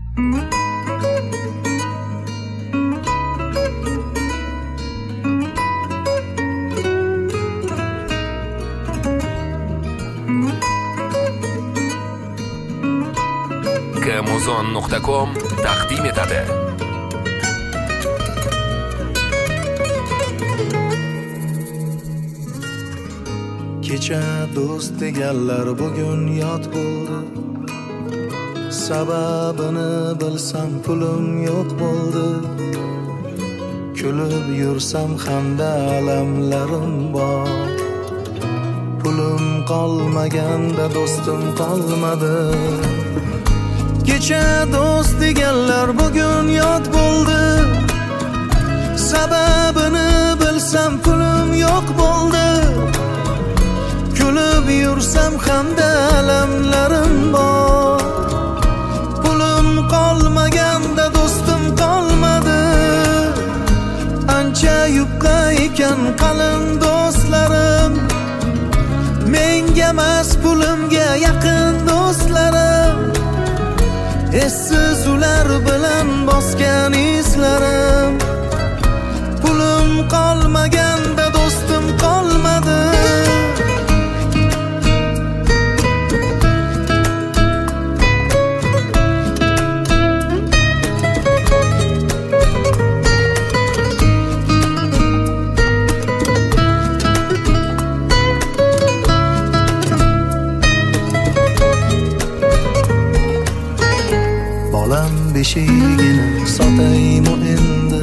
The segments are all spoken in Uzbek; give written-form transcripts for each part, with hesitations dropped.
Gamozon.com taqdim etadi. Kecha do'st deganlar bugun yot bo'ldi. Sababini bilsam pulim yo'q bo'ldi. Kulib yursam hamda alamlarim bor. Pulim qolmaganda do'stim qolmadi. Kecha do'st deganlar bugun yot bo'ldi. Sababini bilsam pulim yo'q bo'ldi. Kulib yursam hamda alamlarim bor. Pulim qolmaganda do'stim qolmadi. Ancha yupqa ekan qalin do'stlarim. Menga emas pulimga yaqin do'stlarim. Essiz ular bilan bosgan izlarim. Pulim qolmaganda do'stim qolmadi. Beshigini sotaymi endi?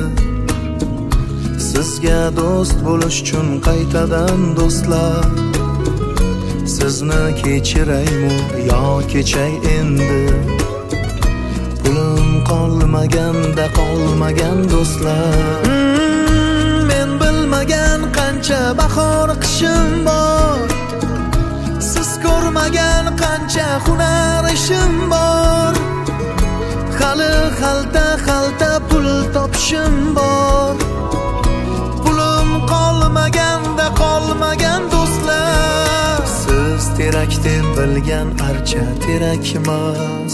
Sizga do'st bo'lish uchun qaytadan do'stlar. Sizni kechiraymi yo kechay endi? Pulim qolmaganda qolmagan do'stlar. Men bilmagan qancha bahor qishim bor. Siz ko'rmagan qancha hunar ishim bor. Hali xalta pul topishim bor. Pulim qolmaganda qolmagan do'stlar. Siz terak deb bilgan archa terakmas.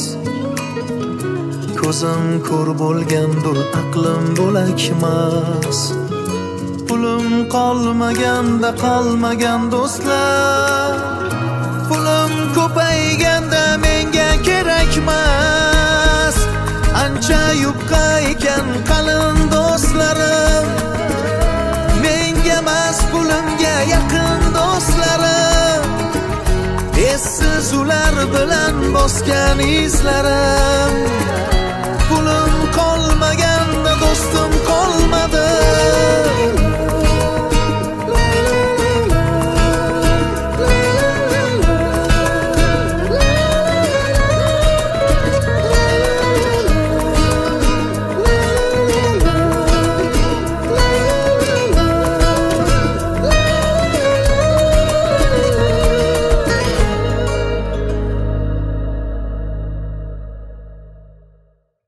Ko'zim ko'r bo'lgandur, aqlim bo'lakmas. Pulim qolmaganda qolmagan do'stlar. Pulim ko'payganda menga kerakmas. Ancha yupqa ekan qalin do'stlarim. Menga emas pulimga yaqin do'stlarim. Essiz ular bilan bosgan izlarim.